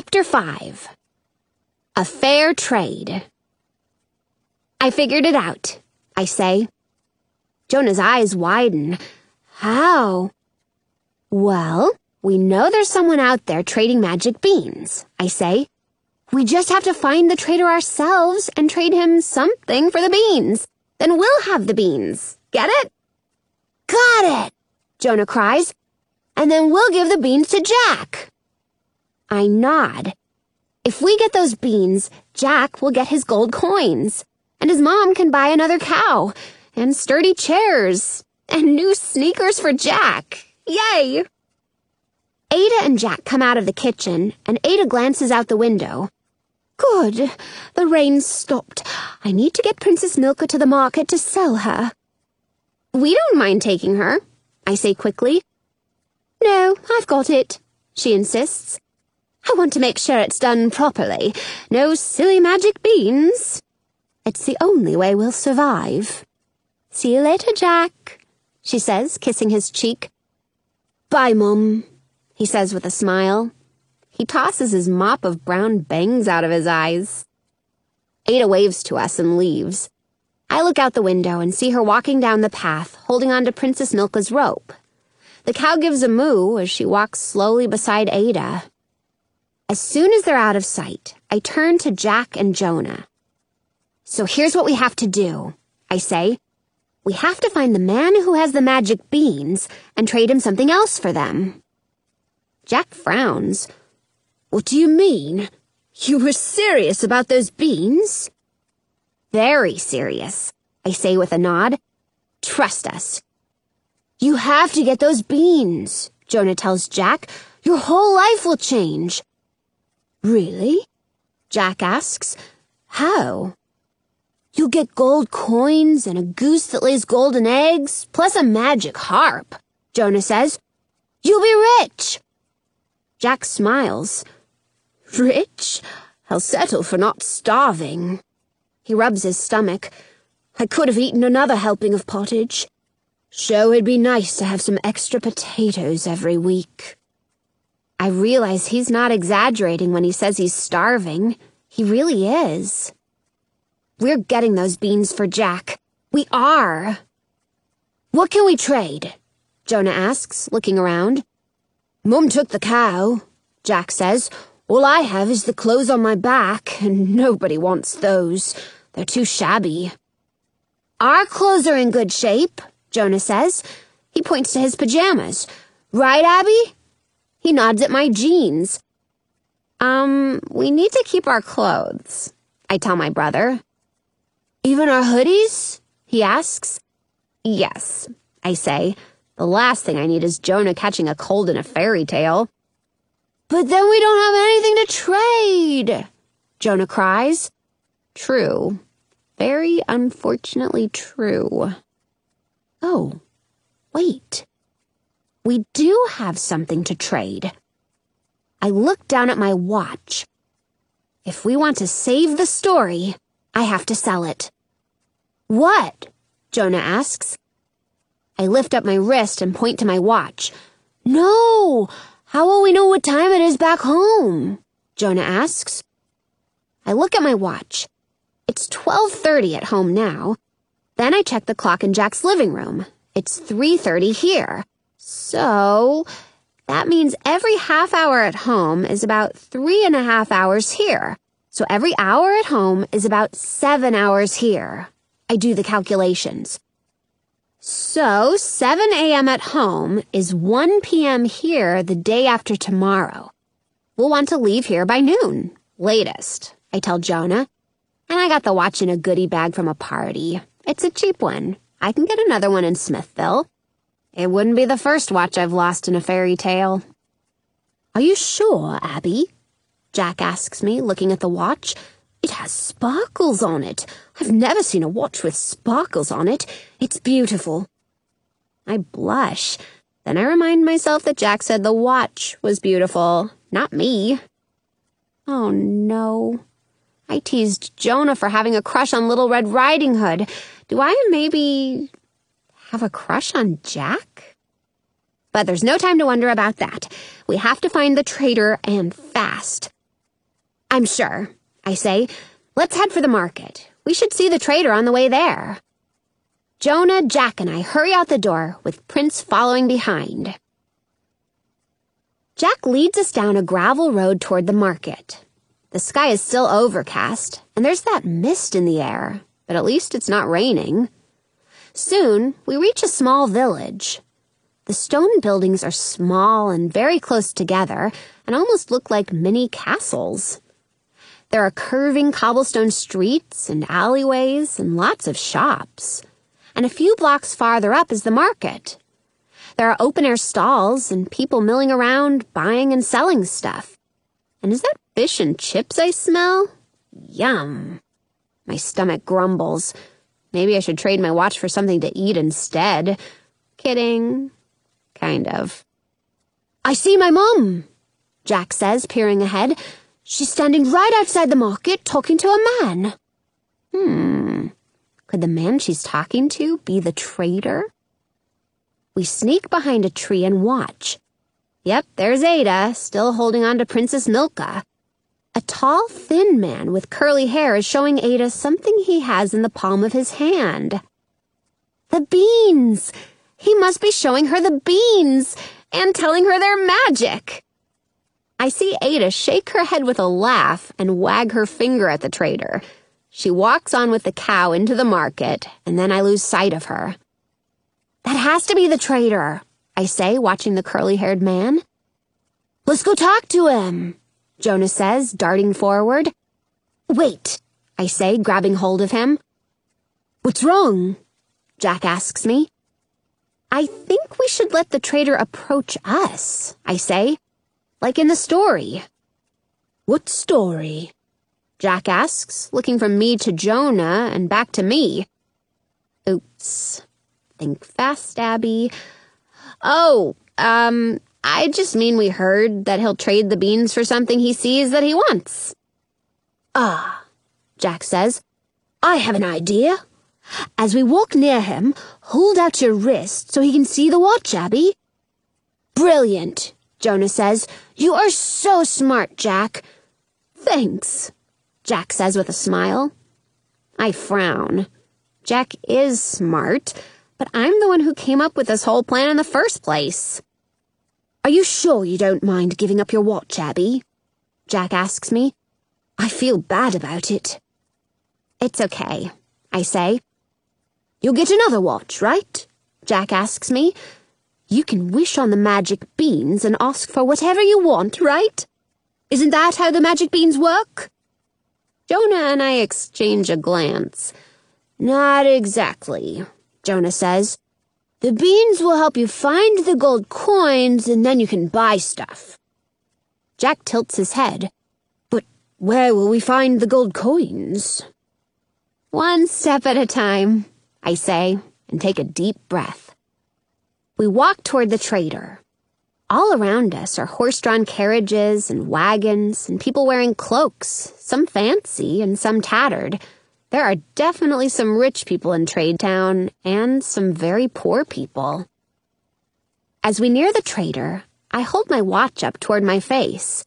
Chapter 5. A Fair Trade. I figured it out, I say. Jonah's eyes widen. How? Well, we know there's someone out there trading magic beans, I say. We just have to find the trader ourselves and trade him something for the beans. Then we'll have the beans. Get it? Got it, Jonah cries. And then we'll give the beans to Jack. I nod. If we get those beans, Jack will get his gold coins, and his mom can buy another cow, and sturdy chairs, and new sneakers for Jack. Yay! Ada and Jack come out of the kitchen, and Ada glances out the window. Good, the rain's stopped. I need to get Princess Milka to the market to sell her. We don't mind taking her, I say quickly. No, I've got it, she insists. I want to make sure it's done properly. No silly magic beans. It's the only way we'll survive. See you later, Jack, she says, kissing his cheek. Bye, Mum, he says with a smile. He tosses his mop of brown bangs out of his eyes. Ada waves to us and leaves. I look out the window and see her walking down the path, holding on to Princess Milka's rope. The cow gives a moo as she walks slowly beside Ada. As soon as they're out of sight, I turn to Jack and Jonah. So here's what we have to do, I say. We have to find the man who has the magic beans and trade him something else for them. Jack frowns. What do you mean? You were serious about those beans? Very serious, I say with a nod. Trust us. You have to get those beans, Jonah tells Jack. Your whole life will change. Really? Jack asks. How? You'll get gold coins and a goose that lays golden eggs, plus a magic harp, Jonah says. You'll be rich. Jack smiles. Rich? I'll settle for not starving. He rubs his stomach. I could have eaten another helping of pottage. Sure, it'd be nice to have some extra potatoes every week. I realize he's not exaggerating when he says he's starving. He really is. We're getting those beans for Jack. We are. What can we trade? Jonah asks, looking around. Mum took the cow, Jack says. All I have is the clothes on my back, and nobody wants those. They're too shabby. Our clothes are in good shape, Jonah says. He points to his pajamas. Right, Abby? He nods at my jeans. We need to keep our clothes, I tell my brother. Even our hoodies? He asks. Yes, I say. The last thing I need is Jonah catching a cold in a fairy tale. But then we don't have anything to trade, Jonah cries. True. Very unfortunately true. Oh, wait. We do have something to trade. I look down at my watch. If we want to save the story, I have to sell it. What? Jonah asks. I lift up my wrist and point to my watch. No! How will we know what time it is back home? Jonah asks. I look at my watch. It's 12:30 at home now. Then I check the clock in Jack's living room. It's 3:30 here. So that means every half hour at home is about 3.5 hours here. So every hour at home is about 7 hours here. I do the calculations. So 7 a.m. at home is 1 p.m. here the day after tomorrow. We'll want to leave here by noon, latest, I tell Jonah. And I got the watch in a goodie bag from a party. It's a cheap one. I can get another one in Smithville. It wouldn't be the first watch I've lost in a fairy tale. Are you sure, Abby? Jack asks me, looking at the watch. It has sparkles on it. I've never seen a watch with sparkles on it. It's beautiful. I blush. Then I remind myself that Jack said the watch was beautiful, not me. Oh no. I teased Jonah for having a crush on Little Red Riding Hood. Do I maybe have a crush on Jack? But there's no time to wonder about that. We have to find the traitor and fast. I'm sure, I say. Let's head for the market. We should see the trader on the way there. Jonah, Jack, and I hurry out the door, with Prince following behind. Jack leads us down a gravel road toward the market. The sky is still overcast, and there's that mist in the air, but at least it's not raining. Soon, we reach a small village. The stone buildings are small and very close together and almost look like mini castles. There are curving cobblestone streets and alleyways and lots of shops. And a few blocks farther up is the market. There are open-air stalls and people milling around, buying and selling stuff. And is that fish and chips I smell? Yum. My stomach grumbles. Maybe I should trade my watch for something to eat instead. Kidding. Kind of. I see my mum, Jack says, peering ahead. She's standing right outside the market talking to a man. Could the man she's talking to be the trader? We sneak behind a tree and watch. Yep, there's Ada, still holding on to Princess Milka. A tall, thin man with curly hair is showing Ada something he has in the palm of his hand. The beans! He must be showing her the beans and telling her they're magic. I see Ada shake her head with a laugh and wag her finger at the trader. She walks on with the cow into the market, and then I lose sight of her. That has to be the trader, I say, watching the curly-haired man. Let's go talk to him, Jonah says, darting forward. Wait, I say, grabbing hold of him. What's wrong? Jack asks me. I think we should let the trader approach us, I say, like in the story. What story? Jack asks, looking from me to Jonah and back to me. Oops. Think fast, Abby. Oh, I just mean we heard that he'll trade the beans for something he sees that he wants. Ah, Jack says. I have an idea. As we walk near him, hold out your wrist so he can see the watch, Abby. Brilliant, Jonah says. You are so smart, Jack. Thanks, Jack says with a smile. I frown. Jack is smart, but I'm the one who came up with this whole plan in the first place. Are you sure you don't mind giving up your watch, Abby? Jack asks me. I feel bad about it. It's okay, I say. You'll get another watch, right? Jack asks me. You can wish on the magic beans and ask for whatever you want, right? Isn't that how the magic beans work? Jonah and I exchange a glance. Not exactly, Jonah says. The beans will help you find the gold coins and then you can buy stuff. Jack tilts his head. But where will we find the gold coins? One step at a time, I say, and take a deep breath. We walk toward the trader. All around us are horse-drawn carriages and wagons and people wearing cloaks, some fancy and some tattered. There are definitely some rich people in Trade Town and some very poor people. As we near the trader, I hold my watch up toward my face.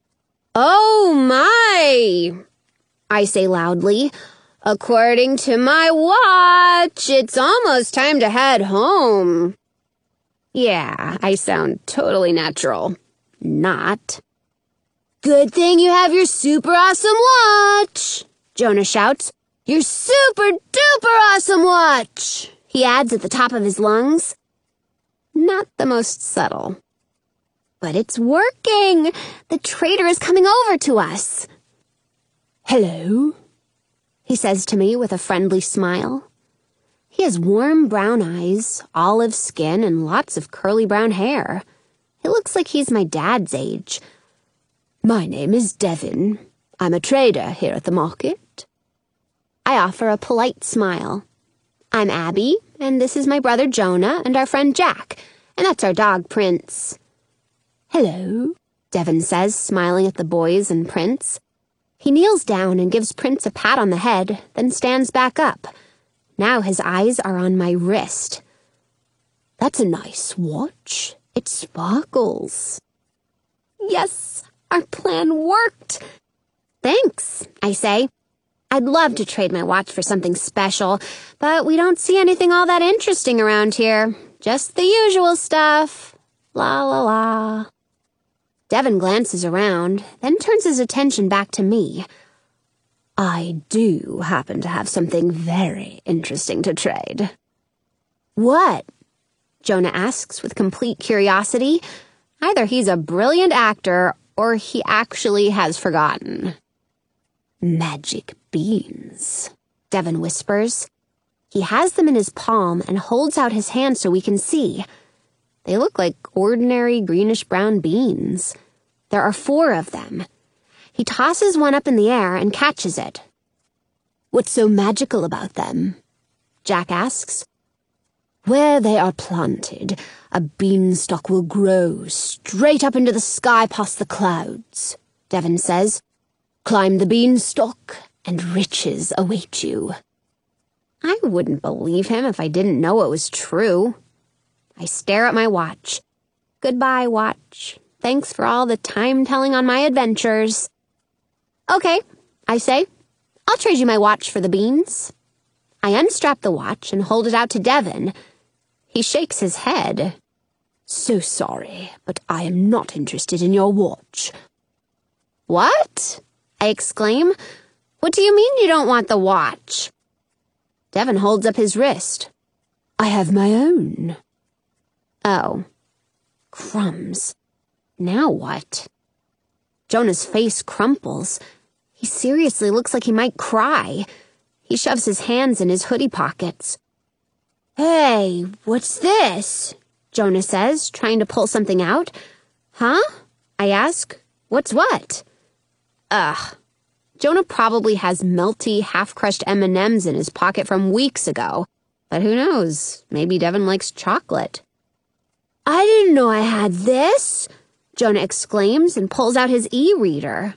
Oh my! I say loudly. According to my watch, it's almost time to head home. Yeah, I sound totally natural. Not. Good thing you have your super awesome watch, Jonah shouts. Your super duper awesome watch, he adds at the top of his lungs. Not the most subtle. But it's working. The trader is coming over to us. Hello, he says to me with a friendly smile. He has warm brown eyes, olive skin, and lots of curly brown hair. He looks like he's my dad's age. My name is Devin. I'm a trader here at the market. I offer a polite smile. I'm Abby, and this is my brother Jonah and our friend Jack, and that's our dog Prince. Hello, Devin says, smiling at the boys and Prince. He kneels down and gives Prince a pat on the head, then stands back up. Now his eyes are on my wrist. That's a nice watch. It sparkles. Yes, our plan worked. Thanks, I say. I'd love to trade my watch for something special, but we don't see anything all that interesting around here. Just the usual stuff. La la la. Devin glances around, then turns his attention back to me. I do happen to have something very interesting to trade. What? Jonah asks with complete curiosity. Either he's a brilliant actor or he actually has forgotten. Magic beans, Devin whispers. He has them in his palm and holds out his hand so we can see. They look like ordinary greenish-brown beans. There are 4 of them. He tosses one up in the air and catches it. What's so magical about them? Jack asks. Where they are planted, a beanstalk will grow straight up into the sky past the clouds, Devin says. Climb the beanstalk, and riches await you. I wouldn't believe him if I didn't know it was true. I stare at my watch. Goodbye, watch. Thanks for all the time-telling on my adventures. Okay, I say. I'll trade you my watch for the beans. I unstrap the watch and hold it out to Devin. He shakes his head. So sorry, but I am not interested in your watch. What? I exclaim. What do you mean you don't want the watch? Devin holds up his wrist. I have my own. Oh. Crumbs. Now what? Jonah's face crumples. He seriously looks like he might cry. He shoves his hands in his hoodie pockets. Hey, what's this? Jonah says, trying to pull something out. Huh? I ask. What's what? Ugh. Jonah probably has melty, half-crushed M&Ms in his pocket from weeks ago. But who knows? Maybe Devin likes chocolate. I didn't know I had this, Jonah exclaims and pulls out his e-reader.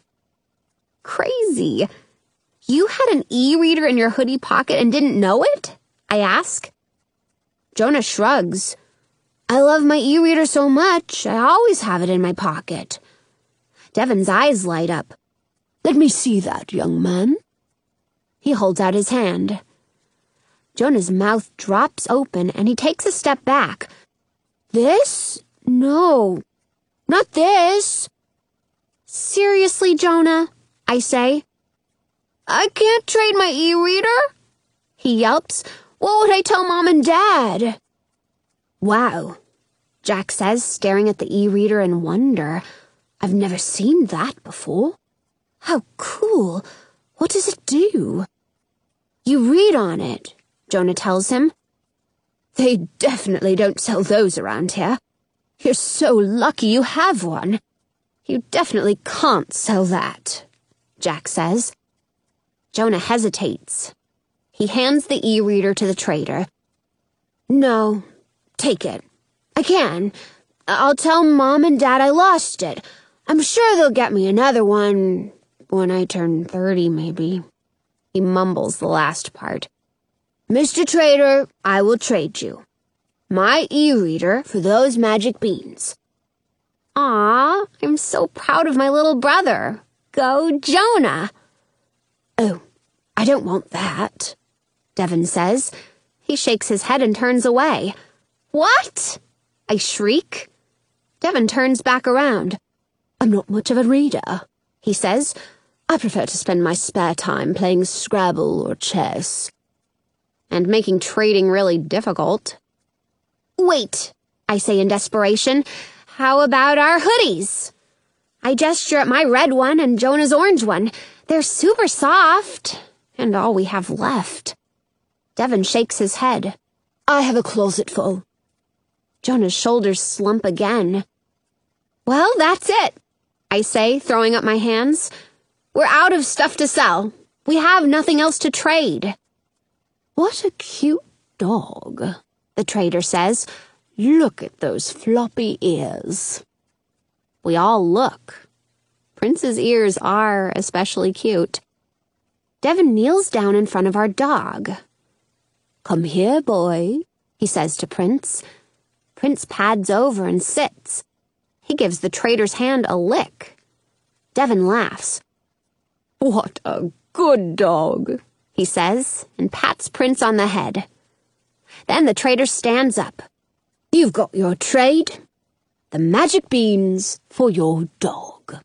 Crazy. You had an e-reader in your hoodie pocket and didn't know it? I ask. Jonah shrugs. I love my e-reader so much, I always have it in my pocket. Devin's eyes light up. Let me see that, young man. He holds out his hand. Jonah's mouth drops open and he takes a step back. This? No, not this. Seriously, Jonah, I say. I can't trade my e-reader, he yelps. What would I tell Mom and Dad? Wow, Jack says, staring at the e-reader in wonder. I've never seen that before. How cool. What does it do? You read on it, Jonah tells him. They definitely don't sell those around here. You're so lucky you have one. You definitely can't sell that, Jack says. Jonah hesitates. He hands the e-reader to the trader. No, take it. I can. I'll tell Mom and Dad I lost it. I'm sure they'll get me another one when I turn 30, maybe. He mumbles the last part. Mr. Trader, I will trade you my e-reader for those magic beans. Aw, I'm so proud of my little brother. Go, Jonah. Oh, I don't want that, Devin says. He shakes his head and turns away. What? I shriek. Devin turns back around. I'm not much of a reader, he says. I prefer to spend my spare time playing Scrabble or chess. And making trading really difficult. Wait, I say in desperation. How about our hoodies? I gesture at my red one and Jonah's orange one. They're super soft, and all we have left. Devin shakes his head. I have a closet full. Jonah's shoulders slump again. Well, that's it, I say, throwing up my hands. We're out of stuff to sell. We have nothing else to trade. What a cute dog, the trader says. Look at those floppy ears. We all look. Prince's ears are especially cute. Devin kneels down in front of our dog. Come here, boy, he says to Prince. Prince pads over and sits. He gives the trader's hand a lick. Devin laughs. What a good dog, he says, and pats Prince on the head. Then the trader stands up. You've got your trade. The magic beans for your dog.